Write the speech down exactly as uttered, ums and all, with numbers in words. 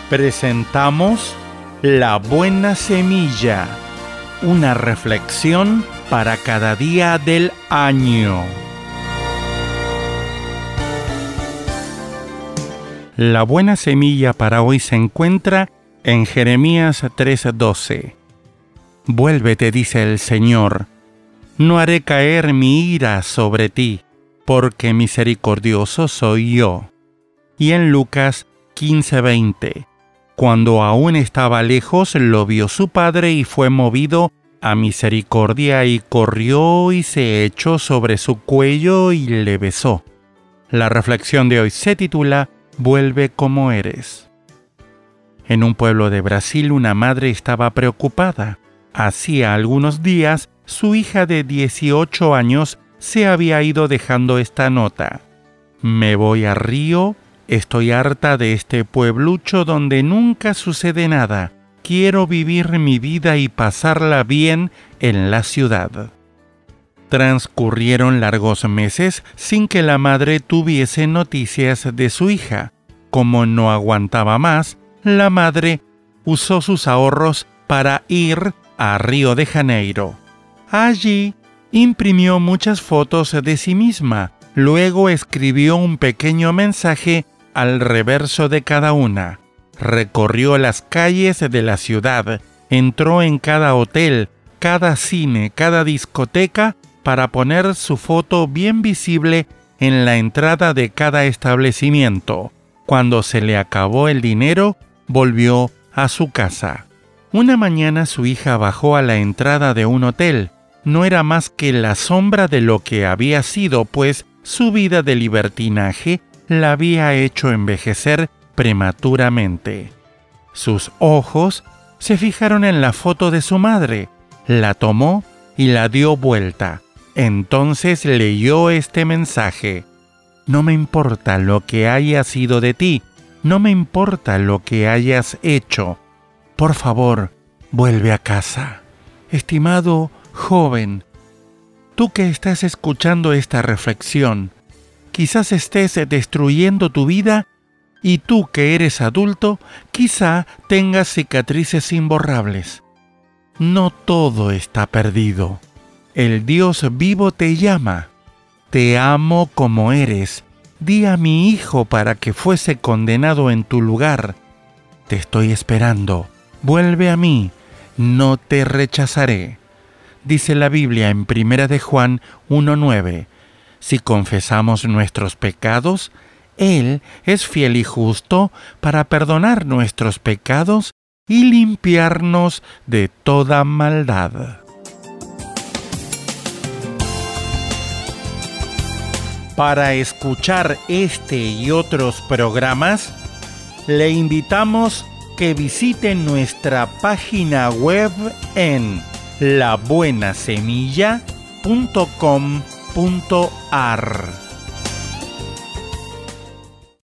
presentamos La Buena Semilla, una reflexión para cada día del año. La buena semilla para hoy se encuentra en Jeremías tres doce. Vuélvete, dice el Señor, no haré caer mi ira sobre ti, porque misericordioso soy yo. Y en Lucas quince veinte. Cuando aún estaba lejos, lo vio su padre y fue movido a misericordia y corrió y se echó sobre su cuello y le besó. La reflexión de hoy se titula Vuelve como eres. En un pueblo de Brasil, una madre estaba preocupada. Hacía algunos días, su hija de dieciocho años se había ido dejando esta nota: me voy a Río. Estoy harta de este pueblucho donde nunca sucede nada. Quiero vivir mi vida y pasarla bien en la ciudad. Transcurrieron largos meses sin que la madre tuviese noticias de su hija. Como no aguantaba más, la madre usó sus ahorros para ir a Río de Janeiro. Allí imprimió muchas fotos de sí misma. Luego escribió un pequeño mensaje al reverso de cada una. Recorrió las calles de la ciudad, entró en cada hotel, cada cine, cada discoteca para poner su foto bien visible en la entrada de cada establecimiento. Cuando se le acabó el dinero, volvió a su casa. Una mañana su hija bajó a la entrada de un hotel. No era más que la sombra de lo que había sido, pues su vida de libertinaje la había hecho envejecer prematuramente. Sus ojos se fijaron en la foto de su madre, la tomó y la dio vuelta. Entonces leyó este mensaje: no me importa lo que haya sido de ti, no me importa lo que hayas hecho. Por favor, vuelve a casa. Estimado joven, tú que estás escuchando esta reflexión, quizás estés destruyendo tu vida y tú que eres adulto, quizá tengas cicatrices imborrables. No todo está perdido. El Dios vivo te llama. Te amo como eres. Di a mi hijo para que fuese condenado en tu lugar. Te estoy esperando. Vuelve a mí. No te rechazaré. Dice la Biblia en Primera de Juan uno nueve. Si confesamos nuestros pecados, Él es fiel y justo para perdonar nuestros pecados y limpiarnos de toda maldad. Para escuchar este y otros programas, le invitamos que visite nuestra página web en la buena semilla punto com punto ar.